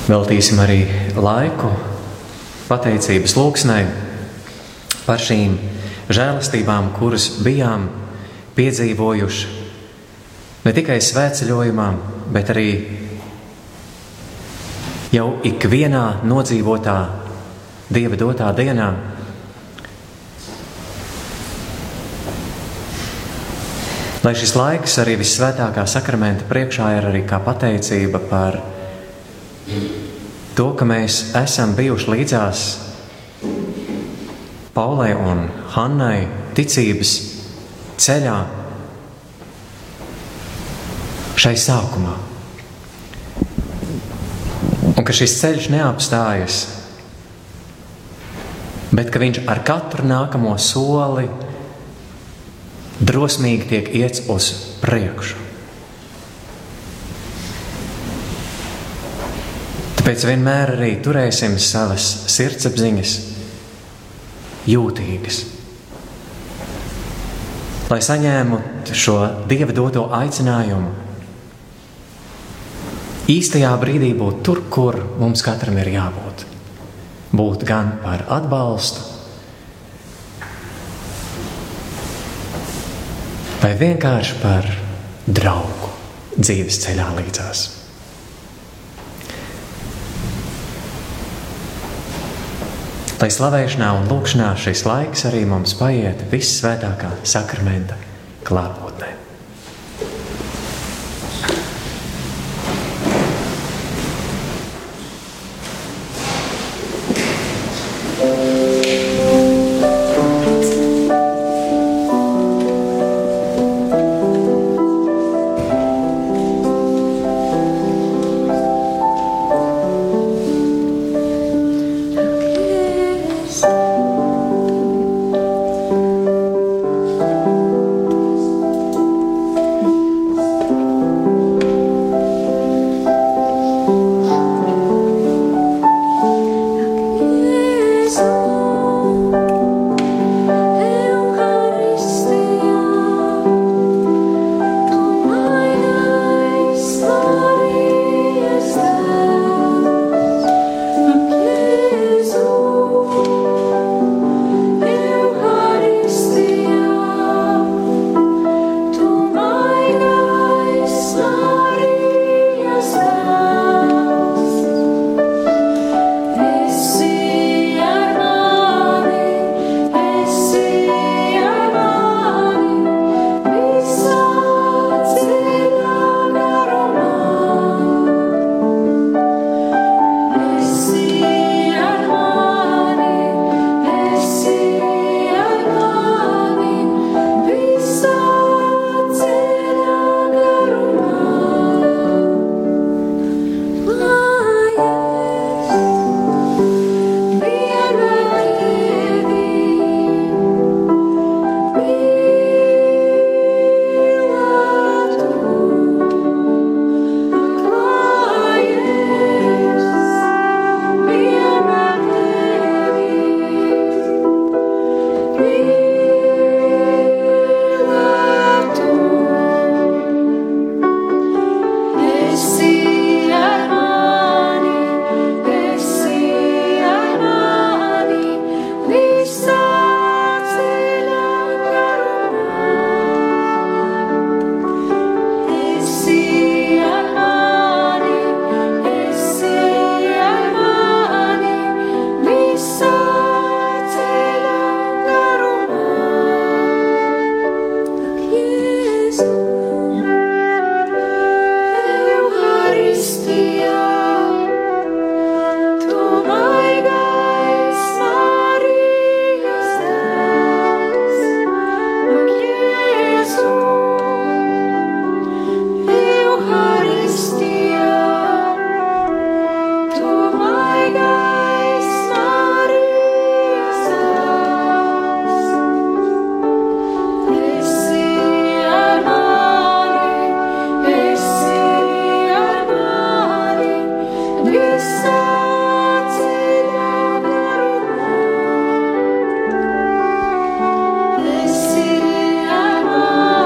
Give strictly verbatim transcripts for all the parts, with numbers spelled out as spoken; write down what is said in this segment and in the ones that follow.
Veltīsim arī laiku pateicības lūgsmai par šīm žēlastībām, kuras bijām piedzīvojuši ne tikai svētceļojumā, bet arī jau ikvienā nodzīvotā Dieva dotā dienā. Lai šis laiks arī vissvētākā sakramenta priekšā ir arī kā pateicība par to, ka mēs esam bijuši līdzās Paulai un Hannai ticības ceļā šai sākumā. Un ka šis ceļš neapstājas, bet ka viņš ar katru nākamo soli drosmīgi tiek iets uz priekšu. Tāpēc vienmēr arī turēsim savas sirdsapziņas jūtīgas, lai saņēmu šo Dieva doto aicinājumu īstajā brīdī būt tur, kur mums katram ir jābūt. Būt gan par atbalstu, vai vienkārši par draugu dzīves ceļā līdzās. Lai slavēšanā un lūkšanā šis laiks arī mums paiet vissvētākā sakramenta klātbūtnē.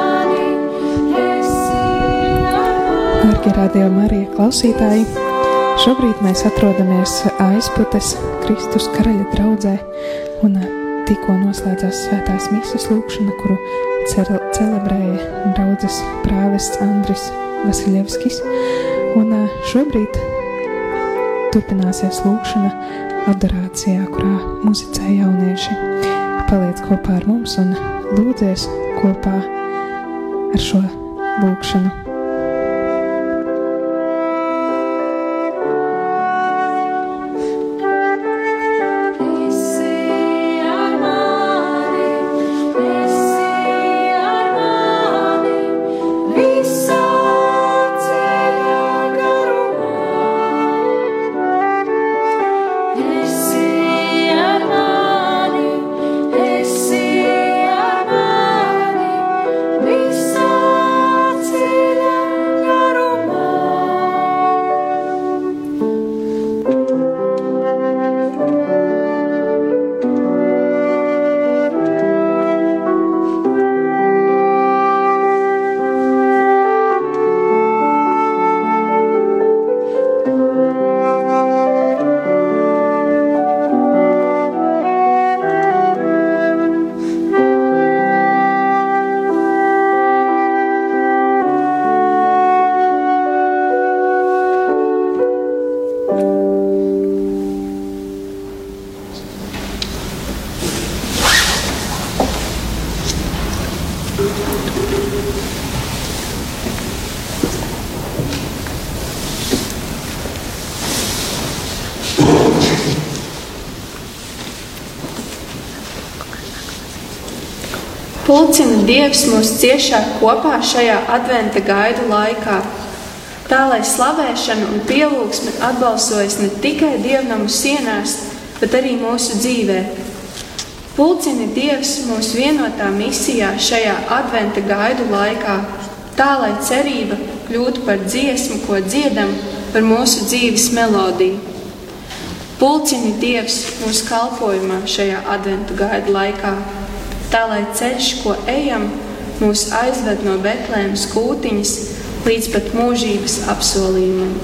Dārgie Radio Marija klausītāji, Šobrīd mēs atrodamies Aizputes Kristus karaļa draudzē un tikko noslēdzās svētās misas lūkšana, kuru celebrēja draudzes prāvests Andris Vasiļevskis. Un šobrīd turpināsies lūkšana adorācijā, kurā muzicē jaunieši. Paliec kopā ar mums un lūdzies kopā ar šo lūkšanu. Pulcina Dievs mūs ciešāk kopā šajā adventa gaidu laikā, tā lai slavēšana un pielūgsme atbalsojas ne tikai dievnamu sienās, bet arī mūsu dzīvē. Pulcina Dievs mūs vienotā misijā šajā adventa gaidu laikā, tā lai cerība kļūtu par dziesmu, ko dziedam, par mūsu dzīves melodiju. Pulcina Dievs mūsu kalpojumā šajā adventa gaidu laikā, tā lai ceļš, ko ejam, mūs aizved no Betlēmas kūtiņas līdz pat mūžības apsolījumam.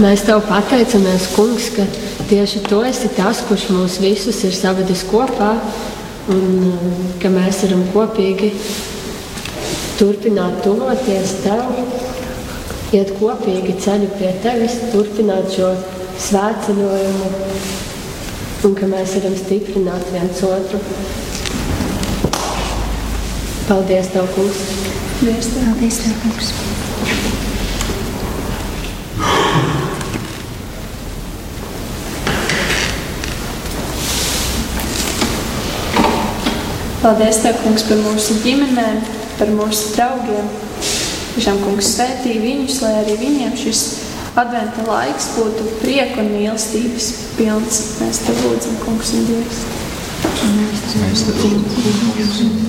Mēs Tev pateicamies, Kungs, ka tieši Tu esi tas, kurš mūs visus ir savedis kopā un ka mēs varam kopīgi turpināt tuvoties Tev, iet kopīgi ceļu pie Tevis, turpināt šo svētceļojumu un ka mēs varam stiprināt viens otru. Paldies Tev, Kungs! Paldies Tev, Paldies Tev, Kungs! Paldies Tev, Kungs, par mūsu ģimenēm, par mūsu draugiem. Tiešām, Kungs, svētī viņus, lai arī viņiem šis adventa laiks būtu prieku un mīlestības pilns. Mēs Tev lūdzam, Kungs un Dievs. Mēs Tev lūdzam.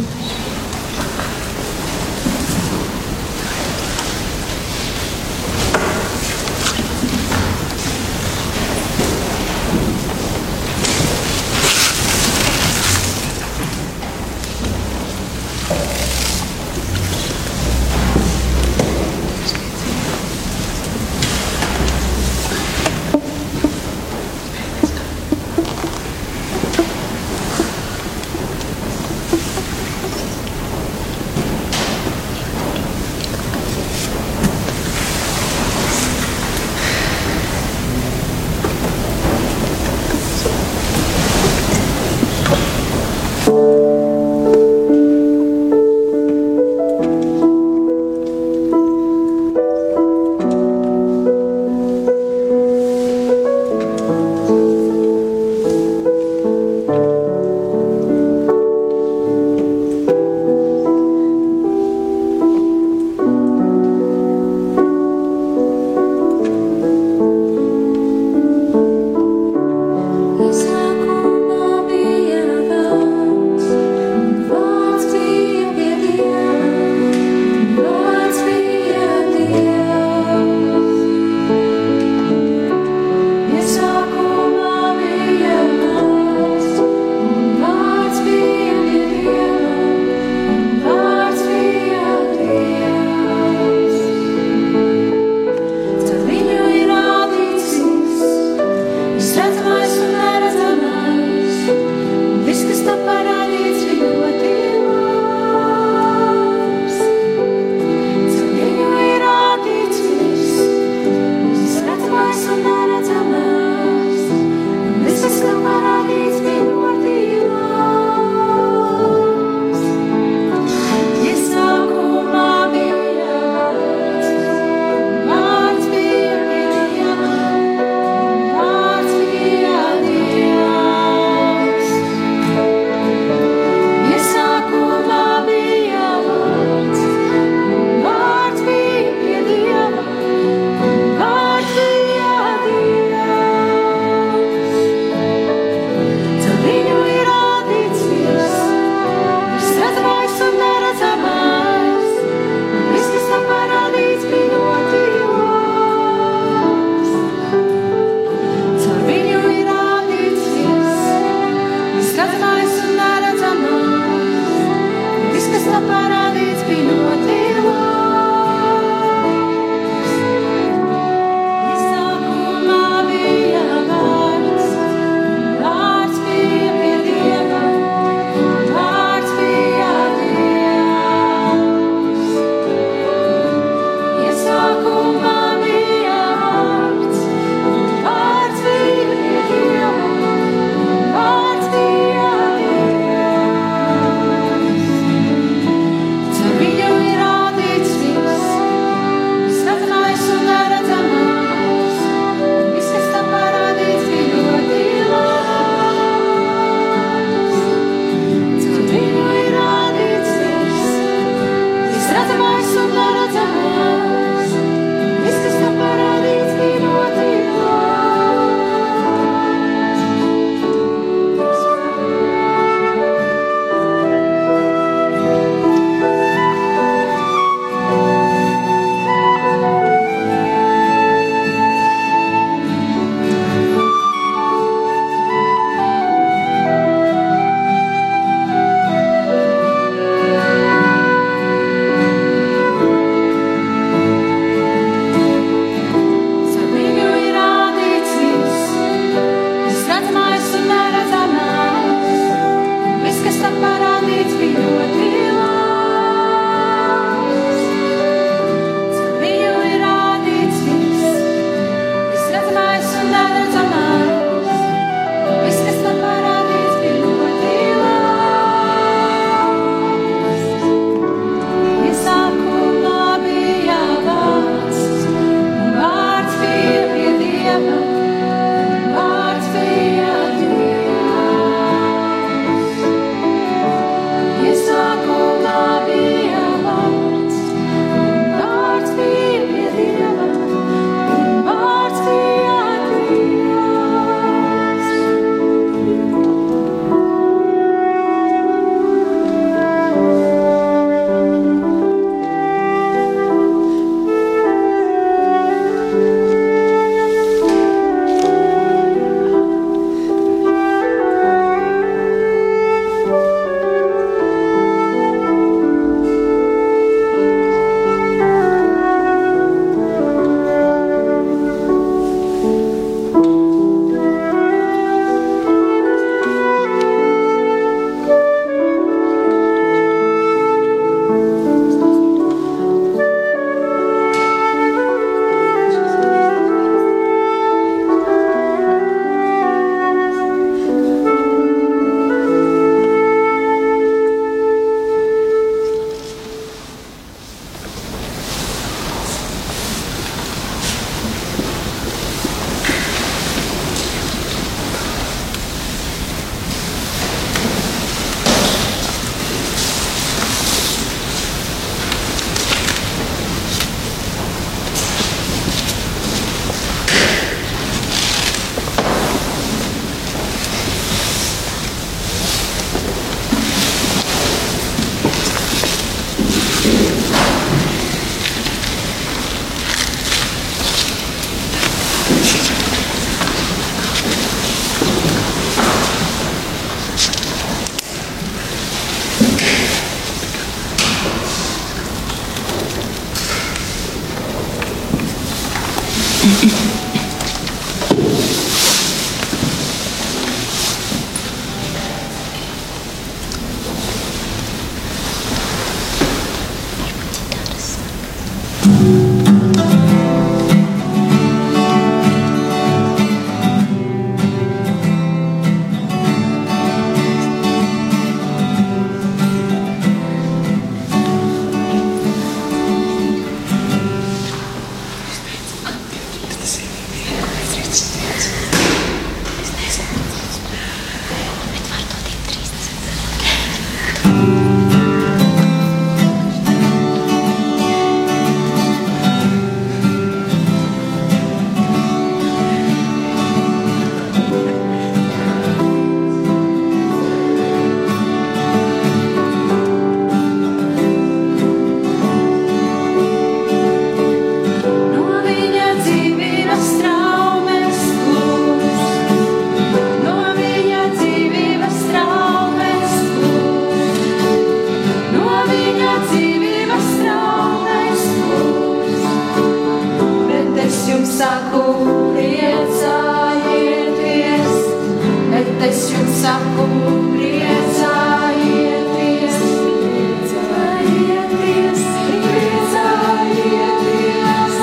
saku, priecājieties, priecājieties, priecājieties.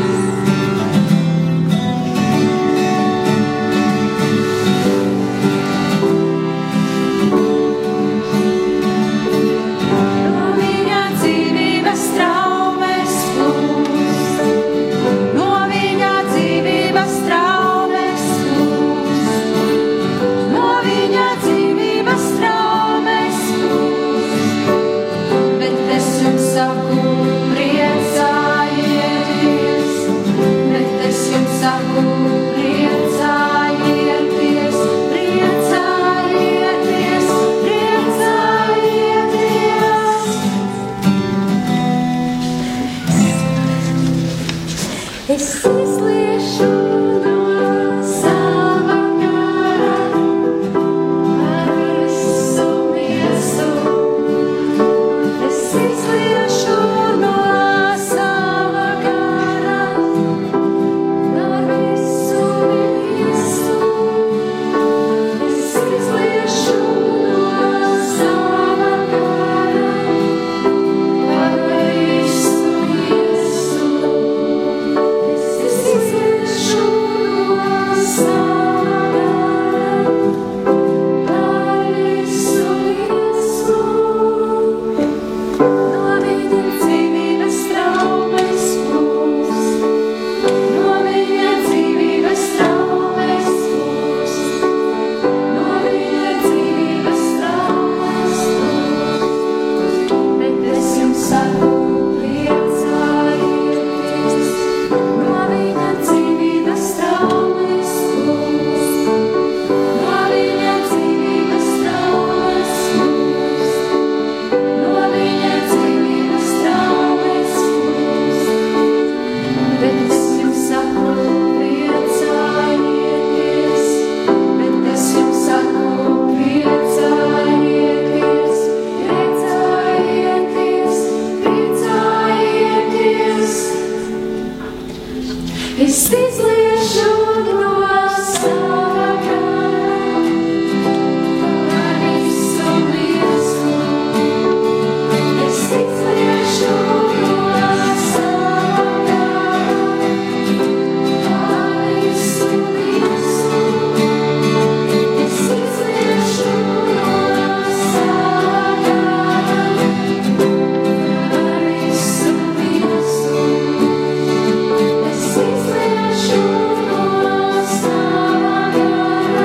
No viņa dzīvības traumes plūst, no viņa dzīvības traumes plūst, no viņa dzīvības traumes plūst. Bet es jums saku, priecājieties, bet es jums saku, priecājieties, priecājieties, priecājieties. Es izliešu no sava gara ar visu miesu. Es izliešu no sava gara ar visu miesu. Es izliešu no sava gara ar visu miesu. Es izliešu no sava gara ar visu miesu. No viņa dzīvības traumes plūst, no viņa dzīvības traumes plūst, no viņa dzīvības traumes plūst. Bet es jums saku, priecājieties, no viņa dzīvības traumes plūst, no viņa dzīvības traumes plūst, no viņa dzīvības traumes plūst. Bet es jums saku, priecājieties, bet es jums saku, priecājieties, priecājieties, priecājieties. Es izliešu no sava gara ar visu miesu. Es izliešu no sava gara ar visu miesu. Es izliešu no sava gara ar visu miesu. Es izliešu no sava gara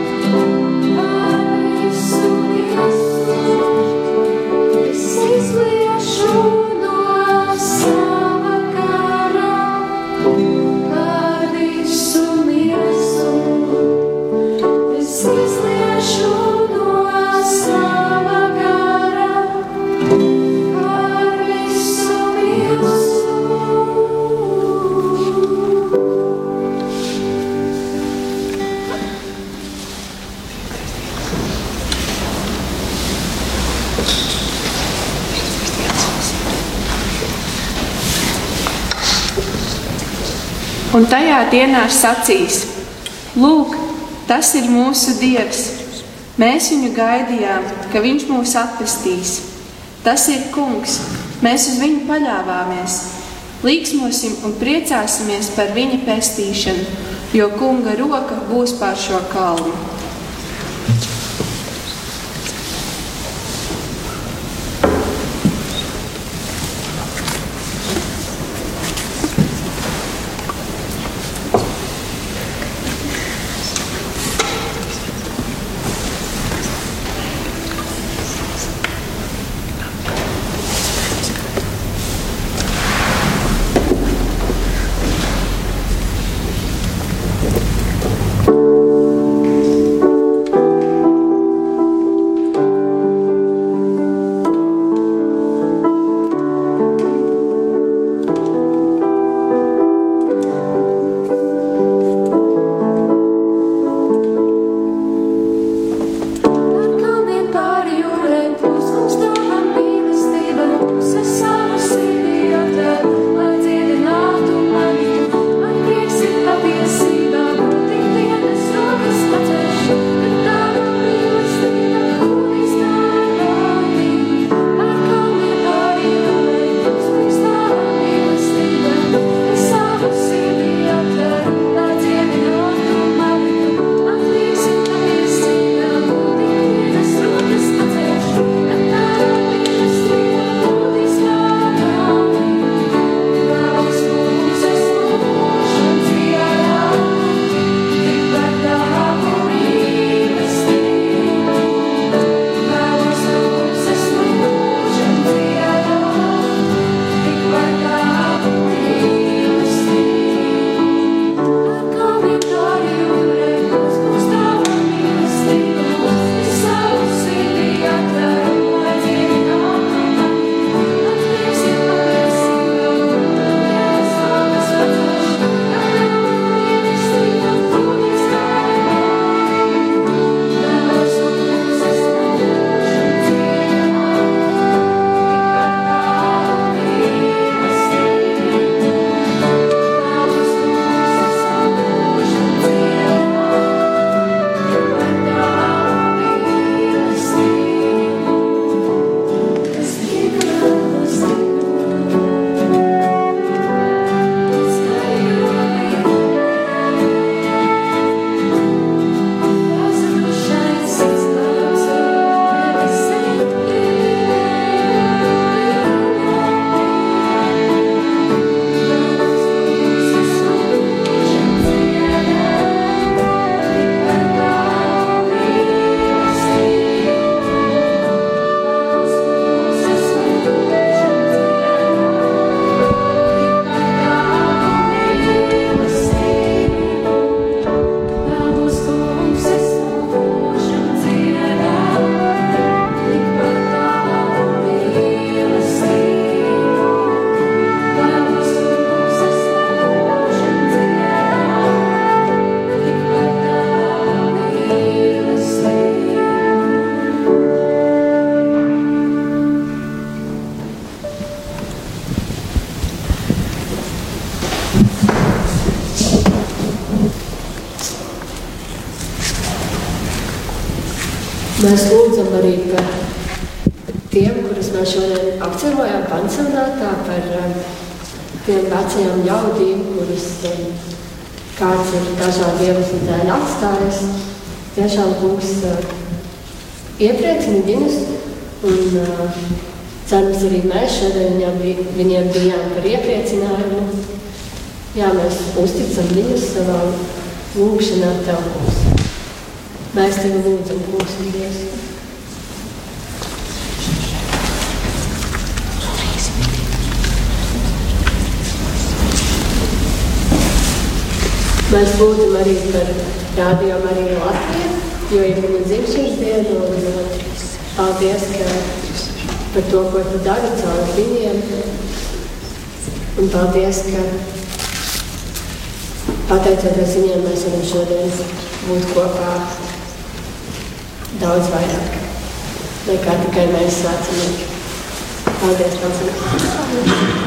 ar visu miesu. Es izliešu no sava gara ar visu miesu. Es izliešu no sava gara ar visu miesu. Un tajā dienā sacīs: Lūk, tas ir mūsu Dievs. Mēs viņu gaidījām, ka viņš mūs atpestīs. Tas ir Kungs, mēs uz viņu paļāvāmies. Līksmosim un priecāsimies par viņa pestīšanu, jo Kunga roka būs pār šo kalnu. Mēs lūdzam arī par tiem, kurus mēs šodien apdzīvojām pansionātā, par tiem vecajām ļaudīm, kurus kāds ir dažādi iemesli dēļ atstājis. Tiešām kungs iepriecina viņus, un cerams arī mēs šodien viņiem, viņiem bijām par iepriecinājumu. Jā, mēs uzticam viņus savā lūgšanā Tev, kungs. Mēs Tevi lūdzam, kungs, Dievs. Mēs lūdzam arī par Radio Mariju Latviju, jo ir viņa dzimšanas diena, un paldies, ka par to, ko Tu dari caur viņiem. Un paldies, ka pateicoties viņiem, mēs varam šodien būt kopā daudz vairāk nekā tikai mēs svēcinieki. Paldies, Paldies!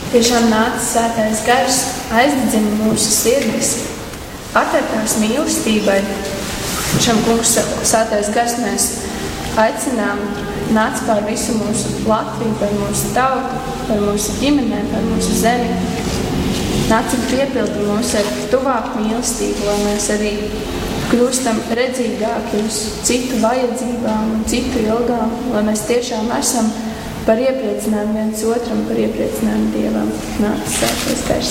Tiešām nācis svētais gars, aizdedzina mūsu sirdis, atver tās mīlestībai. Šam kungs svētais gars mēs aicinām nāc pār visu mūsu Latviju, par mūsu tautu, par mūsu ģimenēm, par mūsu zemi. Nāc un piepildi mūs ar tuvāku mīlestību, lai mēs arī kļūstam redzīgāki uz citu vajadzībām un citu ilgām, lai mēs tiešām esam par iepriecinājumu viens otram, par iepriecinājumu Dievam. Nāc svētais gars.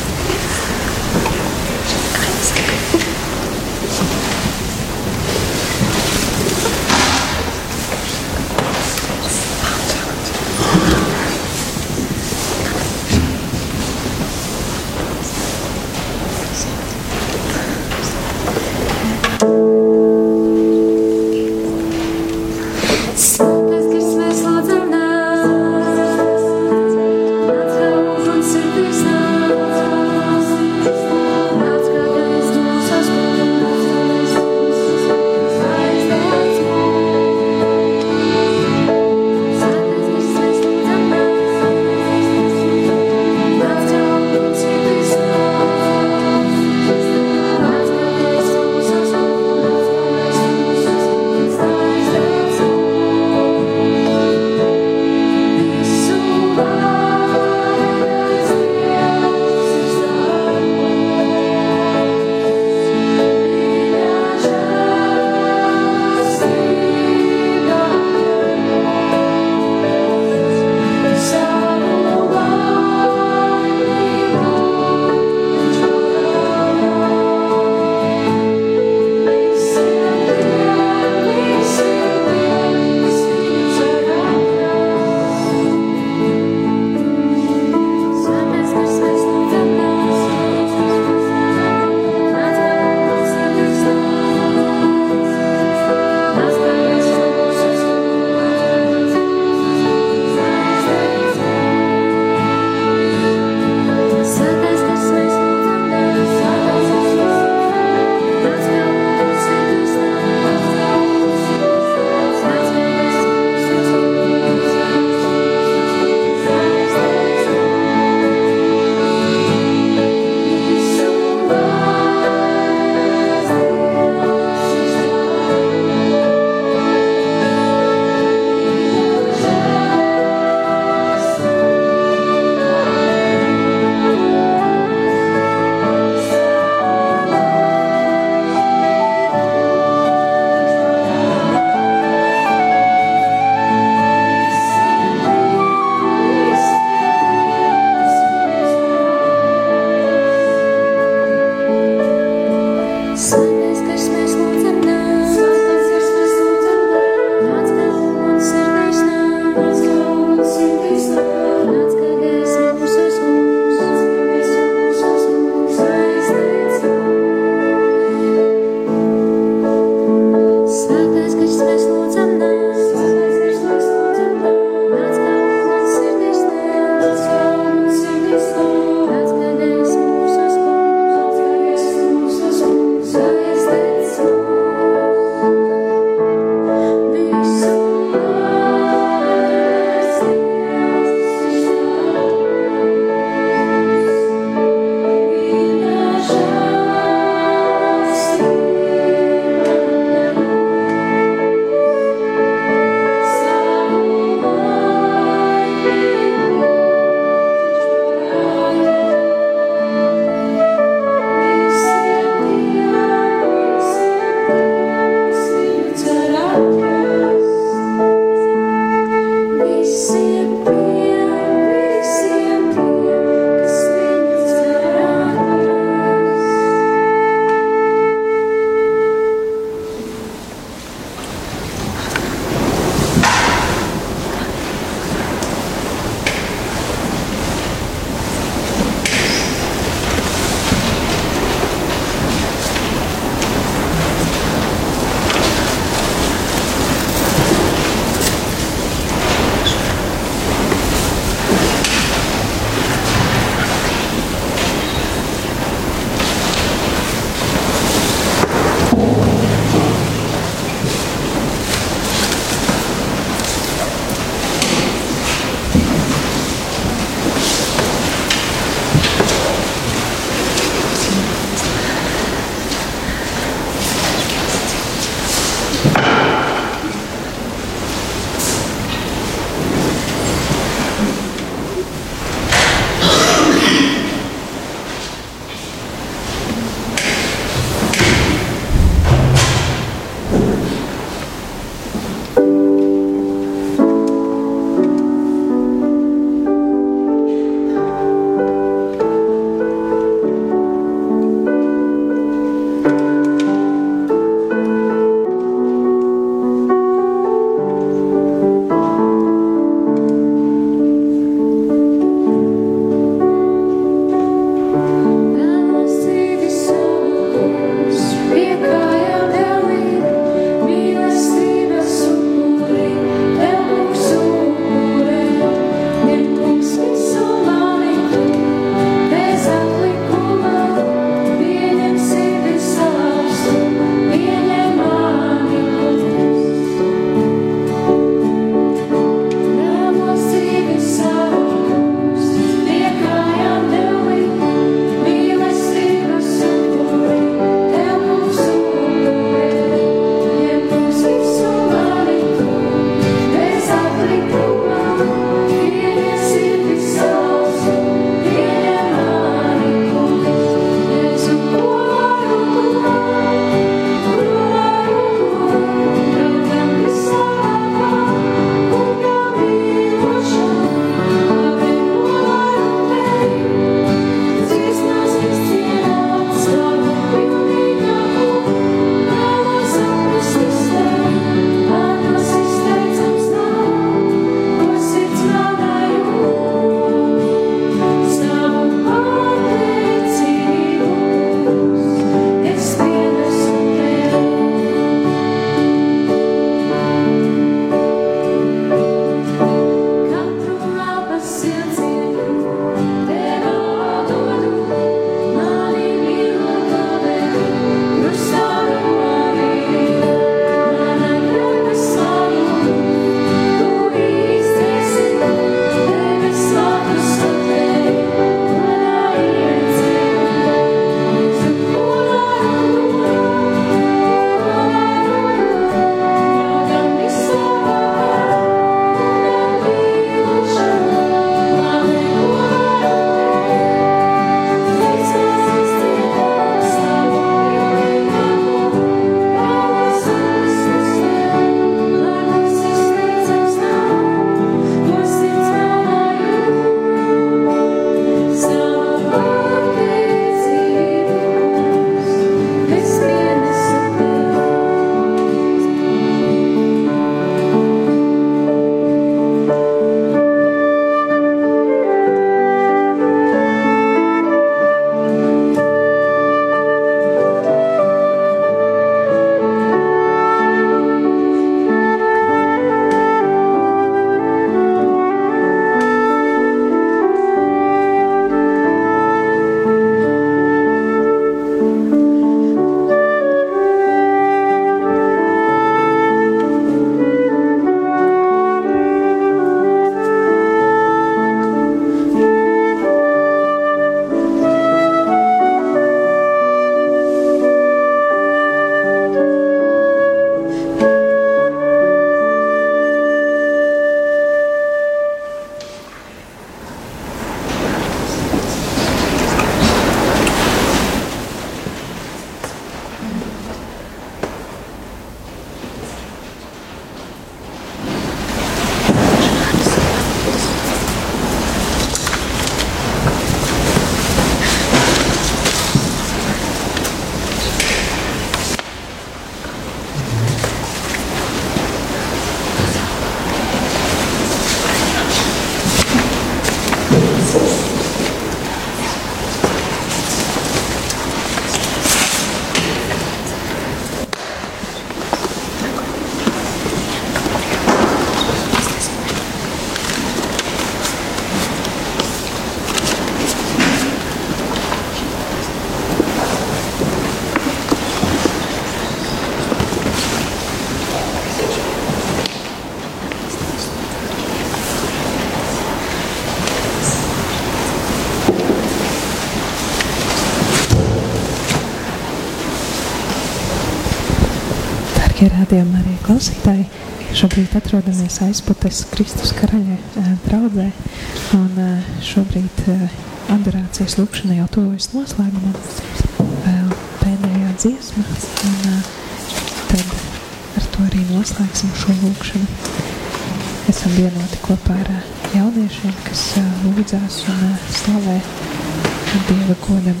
rādījuma arī klausītāji. Šobrīd atrodamies Aizputes Kristus Karaļa draudzē, un šobrīd adorācijas lūkšana jau tuvojas noslēgumam, vēl pēdējā dziesma, un tad ar to arī noslēgsim šo lūkšanu. Esam vienoti kopā ar jauniešiem, kas lūdzās un slavē Dieva godam.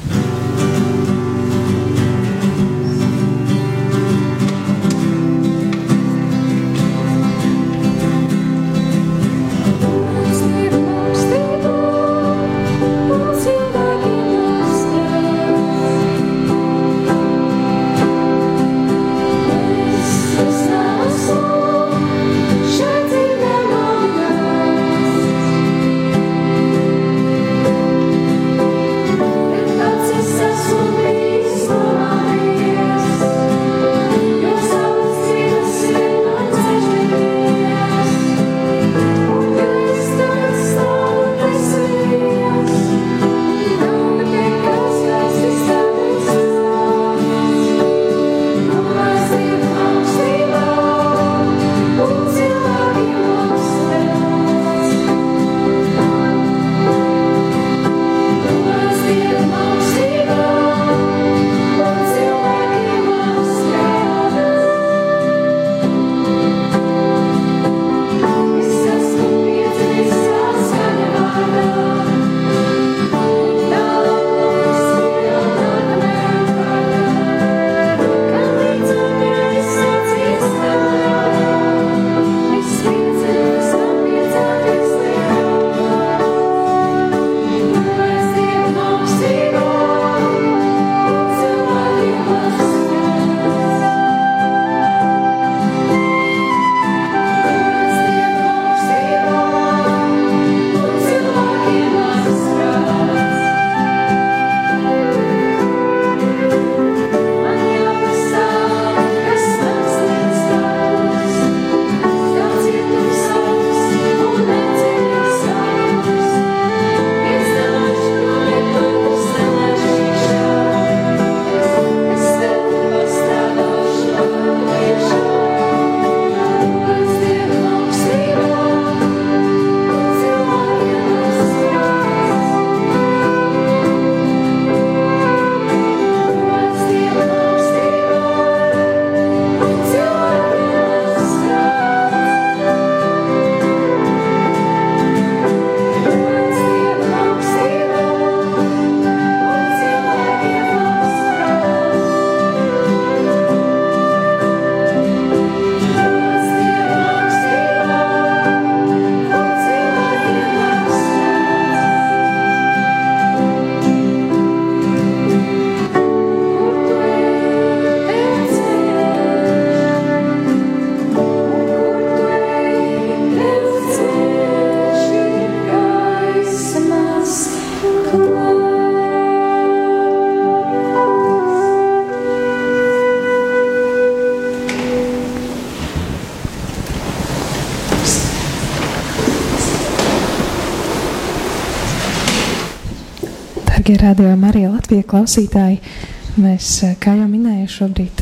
Dārgie rādījumi arī Latvijas klausītāji, mēs, kā jau minēju, šobrīd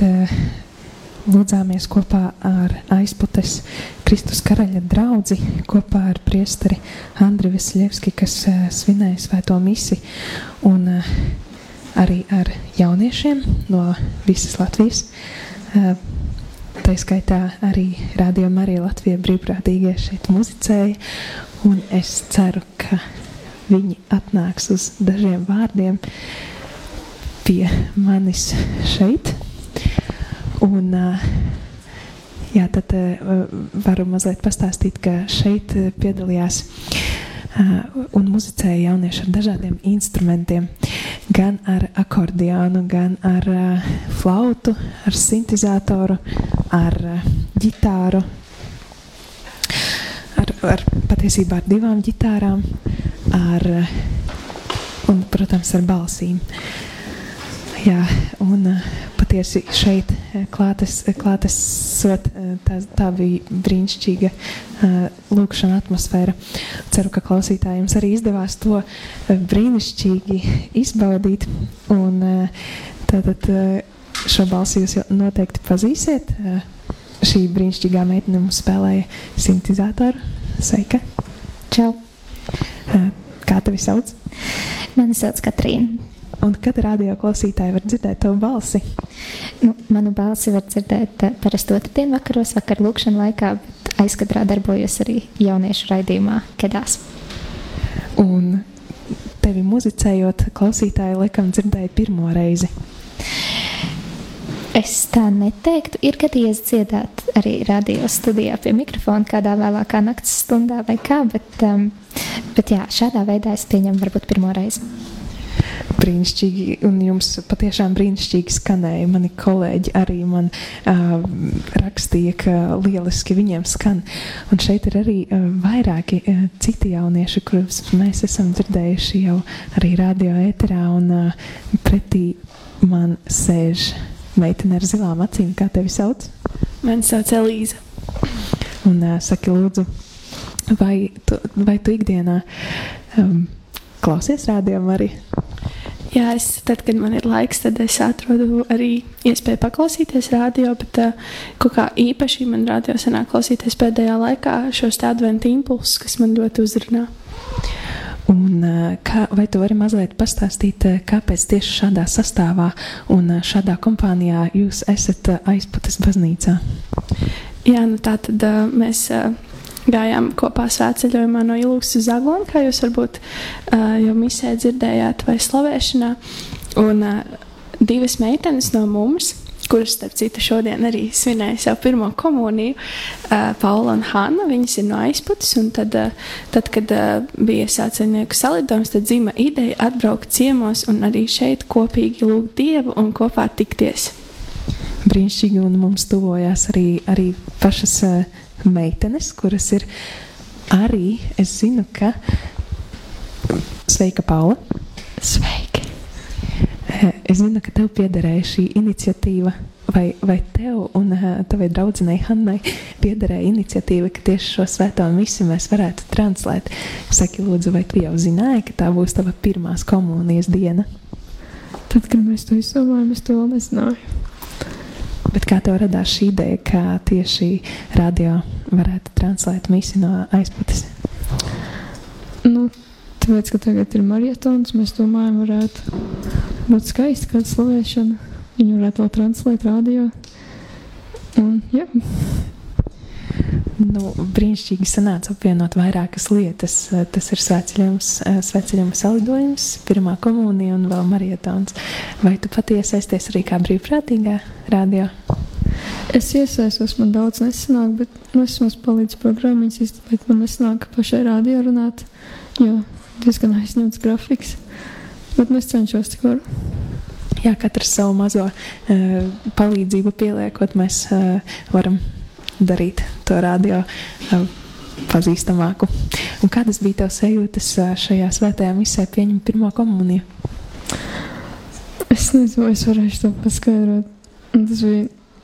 lūdzāmies kopā ar Aizputes Kristus Karaļa draudzi, kopā ar priesteri Andri Vasiļevski, kas svinēja svēto misi, un arī ar jauniešiem no visas Latvijas. Tā skaitā arī rādījumi arī Latvijas brīvprātīgie šeit muzicēja, un es ceru, ka viņi atnāks uz dažiem vārdiem pie manis šeit. Un, jā, tad varu mazliet pastāstīt, ka šeit piedalījās un muzicēja jaunieši ar dažādiem instrumentiem, gan ar akordionu, gan ar flautu, ar sintezatoru, ar ģitāru, ar, ar patiesībā ar divām ģitārām, ar, un, protams, ar balsīm. Jā, un patiesi šeit klātes, klātesot, tā, tā bija brīnišķīga lūkšana atmosfēra. Ceru, ka klausītājiem arī izdevās to brīnišķīgi izbaudīt. Un tātad šo balsi jūs noteikti pazīsiet. šī brīnišķīgā meitene mums spēlēja sintezātoru. Sveika! Čau! Kā tevi sauc? Mani sauc Katrīna. Un kad radio klausītāji var dzirdēt tavu balsi? Nu, manu balsi var dzirdēt parasti otrdien vakaros, vakar lūkšana laikā, bet aizkadrā darbojos arī jauniešu raidījumā Kedās. Un tevi muzicējot, klausītāji laikam dzirdēja pirmo reizi. Es tā neteiktu, ir gadījies dziedāt arī radio studijā pie mikrofona kādā vēlākā nakts stundā vai kā, bet, um, bet jā, šādā veidā es pieņemu varbūt pirmo reizi. Brīnišķīgi, un jums patiešām brīnišķīgi skanēja. Mani kolēģi arī man uh, rakstīja, ka lieliski viņiem skan. Un šeit ir arī uh, vairāki uh, citi jaunieši, kurus mēs esam dzirdējuši jau arī radio ēterā, un uh, pretī man sēž meitene ar zilām acīm. Kā tevi sauc? Mani sauc Elīza. Un uh, saki lūdzu, vai tu, vai tu ikdienā um, klausies rādījumu arī? Jā, es, tad, kad man ir laiks, tad es atrodu arī iespēju paklausīties radio, bet uh, kaut kā īpaši man radio sanāk klausīties pēdējā laikā šos tā adventa impulsus, kas man ļoti uzrunā. Un kā, vai tu vari mazliet pastāstīt, kāpēc tieši šādā sastāvā un šādā kompānijā jūs esat Aizputes baznīcā? Jā, nu tā tad uh, mēs uh, gājām kopā svētceļojumā no Ilūgas uz Aglonu, kā jūs varbūt uh, jau misē dzirdējāt vai slavēšanā. Un uh, divas meitenes no mums, kuras, starp citu, šodien arī svinēja savu pirmo komuniju, uh, Paula un Hanna, viņas ir no Aizputes, un tad, uh, tad kad uh, bija svētceļnieku salidojums, tad dzima ideja atbraukt ciemos un arī šeit kopīgi lūgt Dievu un kopā tikties. Brīnišķīgi, un mums tuvojās arī, arī pašas uh, meitenes, kuras ir arī, es zinu, ka sveika, Paula. Sveiki! Es zinu, ka tev piederēja šī iniciatīva, vai, vai tev un tavai draudzenei Hannai piederēja iniciatīva, ka tieši šo svēto misiju mēs varētu translēt. Saki, lūdzu, vai tu jau zināji, ka tā būs tava pirmās komunijas diena? Tad, kad mēs to izdomājam, es to vēl nezināju. Bet kā tev radās šī ideja, kā tieši radio varētu translēt misiju no Aizputes? Nu, tāpēc, ka tagad ir marietons, mēs domājam, varētu būt skaisti kāda slavēšana. Viņu varētu vēl translēt radio. Un, jā. Nu, brīnišķīgi sanāca apvienot vairākas lietas. Tas ir svētceļojums, svētceļojuma salidojums, pirmā komunija un vēl marietons. Vai tu pati iesaisties arī kā brīvprātīgā radio? Es iesaistos, man daudz nesanāk, bet nu, es mums palīdzu programmiņas izdarīt, man nesanāk pašai radio runāt, jo diezgan aizņemts grafiks. Bet nu, es cenšos tik varu. Jā, katrs savu mazo uh, palīdzību pieliekot, mēs uh, varam darīt to radio uh, pazīstamāku. Un kādas bija tev sajūtas uh, šajā svētajā misē pieņemt pirmo komuniju? Es nezinu, es varēšu to paskaidrot. Tas bija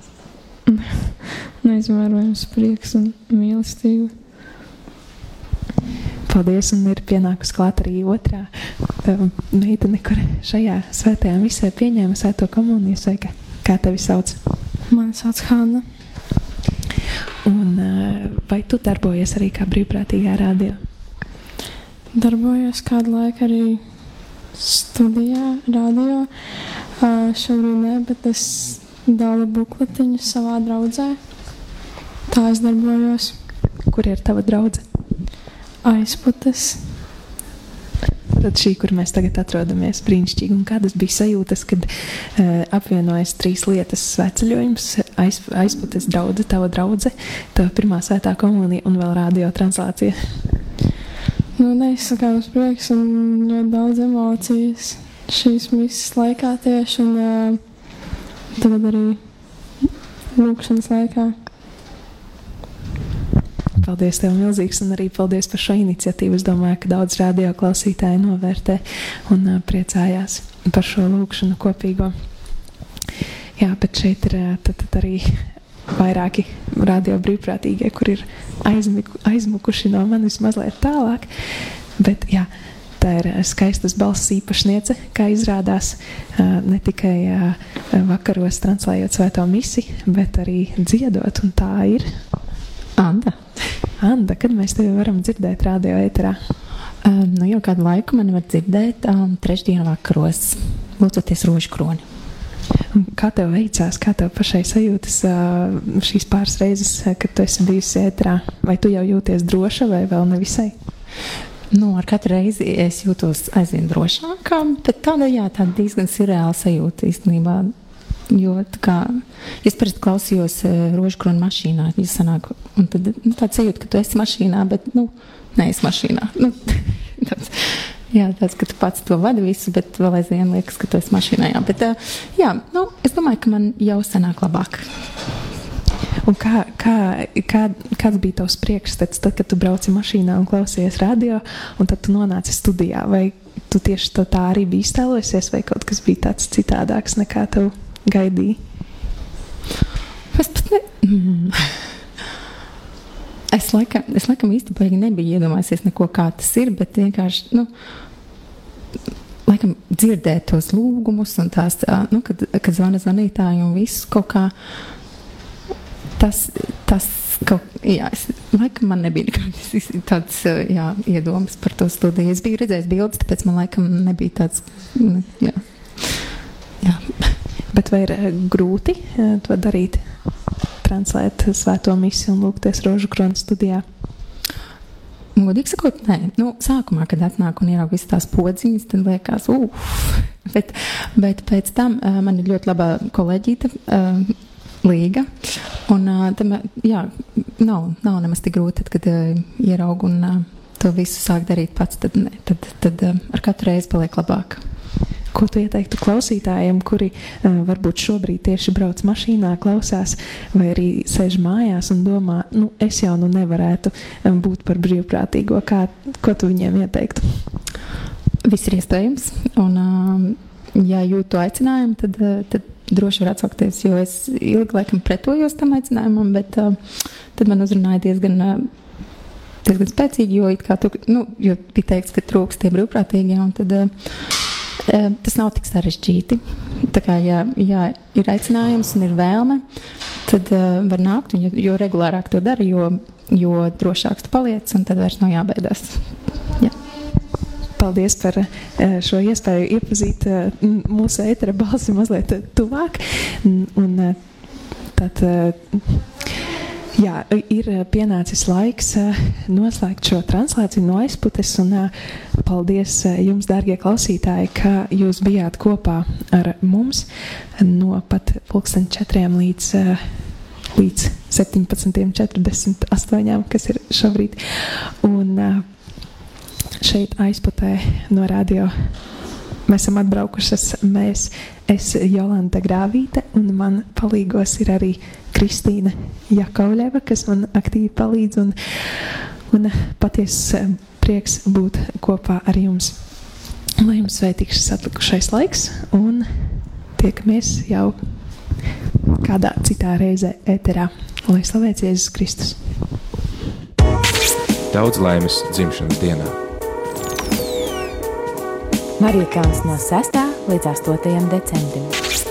neizmērojams prieks un mīlestība. Paldies, un ir pienākusi klāt arī otrā uh, meitene, kur šajā svētajā misē pieņēma svēto komuniju. Sveika, kā tevi sauc? Mani sauc Hanna. Un uh, vai tu darbojies arī kā brīvprātīgā radio? Darbojos kādu laiku arī studijā, radio. Uh, šobrīd ne, bet es dalu bukletiņus savā draudzē. Tā es darbojos. Kur ir tava draudze? Aizputes. Tad šī, kur mēs tagad atrodamies, brīnišķīgi. Un kādas bija sajūtas, kad uh, apvienojas trīs lietas - svētceļojums, aiz, Aizputes draudze, tava draudze, tava pirmā svētā komunija un vēl radio translācija? Nu, neizsakāms prieks un ļoti daudz emocijas šīs misijas laikā tieši un uh, tagad arī lūkšanas laikā. Paldies tev milzīgs, un arī paldies par šo iniciatīvu. Es domāju, ka daudz radio klausītāji novērtē un uh, priecājās par šo lūkšanu kopīgo. Jā, bet šeit ir uh, tad, tad arī vairāki radio brīvprātīgie, kur ir aizmiku, aizmukuši no manis mazliet tālāk. Bet jā, Tā ir skaistas balss īpašniece, kā izrādās, ne tikai vakaros translējot svēto misi, bet arī dziedot, un tā ir Anda. Anda, kad mēs tevi varam dzirdēt radio ēterā? Um, nu jau kādu laiku mani var dzirdēt um, trešdienu vakaros, lūdzoties rožu kroni. Un kā tev veicās, kā tev pašai sajūtas uh, šīs pāris reizes, kad tu esi bijusi ēterā? Vai tu jau jūties droša vai vēl nevisai? Nu, ar katru reizi es jūtos aizvien drošākā, bet tāda, jā, tāda diezgan surreāla sajūta īstenībā. Jo tā kā, es parasti klausījos uh, rožu kroni mašīnā, ja sanāk, un tad nu, tāds sajūta, ka tu esi mašīnā, bet, nu, neesi mašīnā. Nu, tāds, jā, tāds, ka tu pats to vadi visu, bet vēl aizvien liekas, ka tu esi mašīnā, jā. Bet, uh, jā, nu, es domāju, ka man jau sanāk labāk. Un kā, kā, kā, kāds bija tavs priekšstats, tad, kad tu brauci mašīnā un klausies radio, un tad tu nonāci studijā? Vai tu tieši to tā arī biji iztēlojusies, vai kaut kas bija tāds citādāks, nekā tev gaidīja? Es pat ne... Mm. Es laikam, es laikam īsti baigi nebiju iedomājusies neko, kā tas ir, bet vienkārši, nu, laikam dzirdēt tos lūgumus un tās, nu, kad, kad zvana zvanītāji un visu kaut kā, tas, tas kaut, jā, es, laikam man nebija nekāds tāds, jā, iedomas par to studiju. Es biju redzējis bildes, tāpēc man laikam nebija tāds, jā, jā. Bet vai ir grūti to darīt, translēt svēto misi un lūgties rožu kroni studijā? Godīgi sakot, nē. Nu, sākumā, kad atnāk un ieraug visas tās podziņas, tad liekas, uff. Bet, bet pēc tam uh, man ir ļoti labā kolēģīta, uh, Līga. Un uh, tam, jā, nav, nav nemaz tik grūti, tad, kad uh, ieraug un uh, to visu sāk darīt pats, tad, ne, tad, tad uh, ar katru reizi paliek labāk. Ko tu ieteiktu klausītājiem, kuri uh, varbūt šobrīd tieši brauc mašīnā, klausās, vai arī sēž mājās un domā, nu, es jau nu nevarētu um, būt par brīvprātīgo. Kā, ko tu viņiem ieteiktu? Viss ir iespējams. Un, uh, ja jūtu aicinājumu, tad, uh, tad droši var atsaukties, jo es ilgi laikam pretojos tam aicinājumam, bet uh, tad man uzrunāja diezgan, uh, diezgan spēcīgi, jo, it kā tu, nu, jo bija teikts, ka trūks tie brīvprātīgie, un tad uh, uh, tas nav tik sarežģīti. Tā kā, ja, ja ir aicinājums un ir vēlme, tad uh, var nākt, un jo, jo regulārāk to dara, jo, jo drošāks tu paliec, un tad vairs nav jābaidās. Jā. Paldies par šo iespēju iepazīt mūsu ētera balsi mazliet tuvāk. Un tad, jā, ir pienācis laiks noslēgt šo translāciju no aizputes. Un paldies jums, dārgie klausītāji, ka jūs bijāt kopā ar mums no pat pulksten četriem līdz, līdz septiņpadsmit četrdesmit astoņi, kas ir šobrīd. Un šeit aizputē no radio mēs esam atbraukušas mēs, es Jolanta Grāvīte, un man palīgos ir arī Kristīna Jakovļeva, kas man aktīvi palīdz, un, un paties prieks būt kopā ar jums. Lai jums svētīgs atlikušais laiks, un tiekamies jau kādā citā reizē ēterā. Lai slavēts Jēzus Kristus. Daudz laimes dzimšanas dienā. Marijkalns no sestā līdz astotajam decembrim.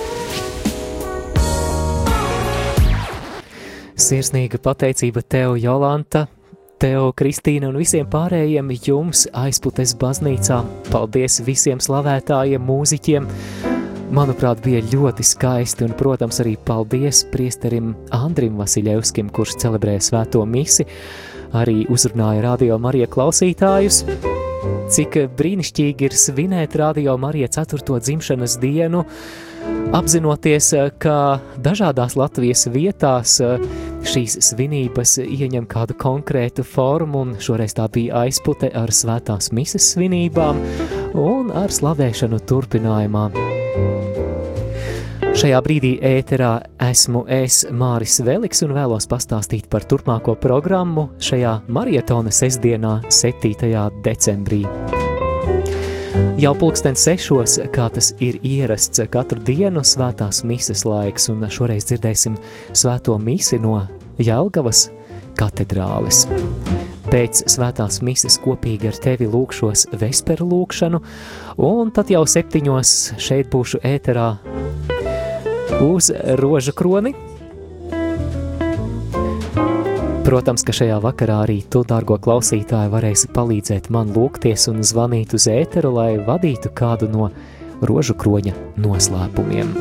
Sirsnīga pateicība tev, Jolanta, tev, Kristīna, un visiem pārējiem jums aizputes baznīcā. Paldies visiem slavētājiem, mūziķiem. Manuprāt, bija ļoti skaisti, un, protams, arī paldies priesterim Andrim Vasiļevskim, kurš celebrēja svēto misi, arī uzrunāja Radio Marija klausītājus. Cik brīnišķīgi ir svinēt Radio Marija ceturto dzimšanas dienu, apzinoties, ka dažādās Latvijas vietās šīs svinības ieņem kādu konkrētu formu, un šoreiz tā bija aizpute ar svētās mises svinībām un ar slavēšanu turpinājumā. Šajā brīdī ēterā esmu es, Māris Veliks, un vēlos pastāstīt par turpmāko programmu šajā marietona sestdienā, septītajā decembrī. Jau pulksten sešos, kā tas ir ierasts katru dienu, svētās mises laiks, un šoreiz dzirdēsim svēto misi no Jelgavas katedrāles. Pēc svētās mises kopīgi ar tevi lūkšos vesperu lūkšanu, un tad jau septiņos šeit būšu ēterā uz rožu kroni. Protams, ka šajā vakarā arī tu, dārgo klausītāji, varēsi palīdzēt man lūgties un zvanīt uz ēteru, lai vadītu kādu no rožu kroņa noslēpumiem.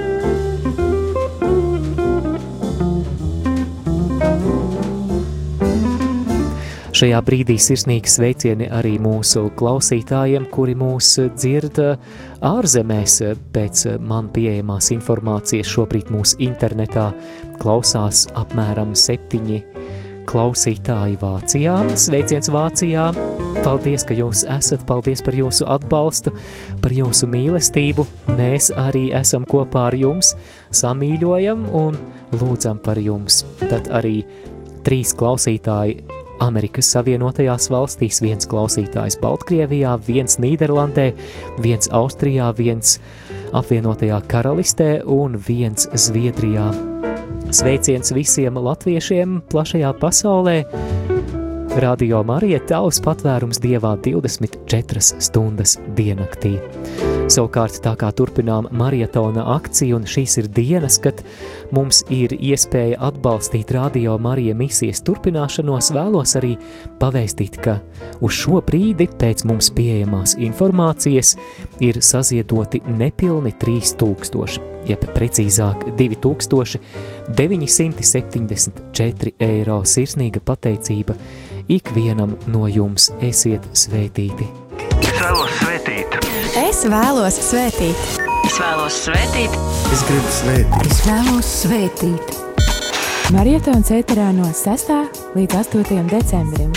Šajā brīdī sirsnīgi sveicieni arī mūsu klausītājiem, kuri mūs dzird ārzemēs. Pēc man pieejamās informācijas šobrīd mūsu internetā klausās apmēram septiņi klausītāji Vācijā. Sveiciens Vācijā! Paldies, ka jūs esat, paldies par jūsu atbalstu, par jūsu mīlestību. Mēs arī esam kopā ar jums, samīļojam un lūdzam par jums. Tad arī trīs klausītāji Amerikas Savienotajās valstīs, viens klausītājs Baltkrievijā, viens Nīderlandē, viens Austrijā, viens apvienotajā karalistē un viens Zviedrijā. Sveiciens visiem latviešiem plašajā pasaulē. Radio Marija, tavs patvērums Dievā divdesmit četras stundas diennaktī. Savukārt, tā kā turpinām marietona akciju, un šīs ir dienas, kad mums ir iespēja atbalstīt Radio Marija misijas turpināšanos, vēlos arī pavēstīt, ka uz šo brīdi pēc mums pieejamās informācijas ir saziedoti nepilni trīs tūkstoši, jeb precīzāk divi tūkstoši deviņi simti septiņdesmit četri eiro. Sirsnīga pateicība ikvienam no jums, esiet svētīti. Es vēlos svētīt. Es vēlos svētīt. Es vēlos svētīt. Es gribu svētīt. Es vēlos svētīt. Marietons ēterā no sestā līdz astotajam decembrim.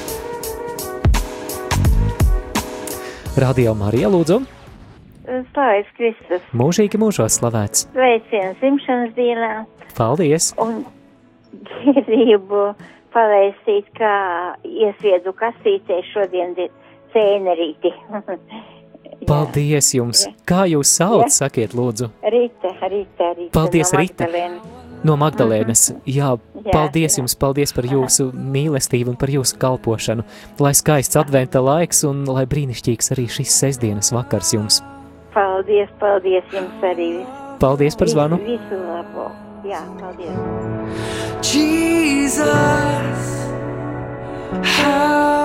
Radio Marija, lūdzu. Slavēts Kristus. Mūžīgi mūžos slavēts. Sveiciens dzimšanas dienā. Paldies. Un gribu pavēstīt, kā iesviedu kastītē šodien cēnerīti. Paldies jums. Kā jūs sauc, ja? Sakiet, lūdzu. Rita, Rita, Rita. Paldies, no Rita. Magdalēnas. No Magdalēnas. Jā, Jā, paldies jā. jums, paldies par jūsu mīlestību un par jūsu kalpošanu. Lai skaists adventa laiks un lai brīnišķīgs arī šis sestdienas vakars jums. Paldies, paldies jums arī. Paldies par zvanu. Visu, visu labo. Jā, paldies. Jesus, how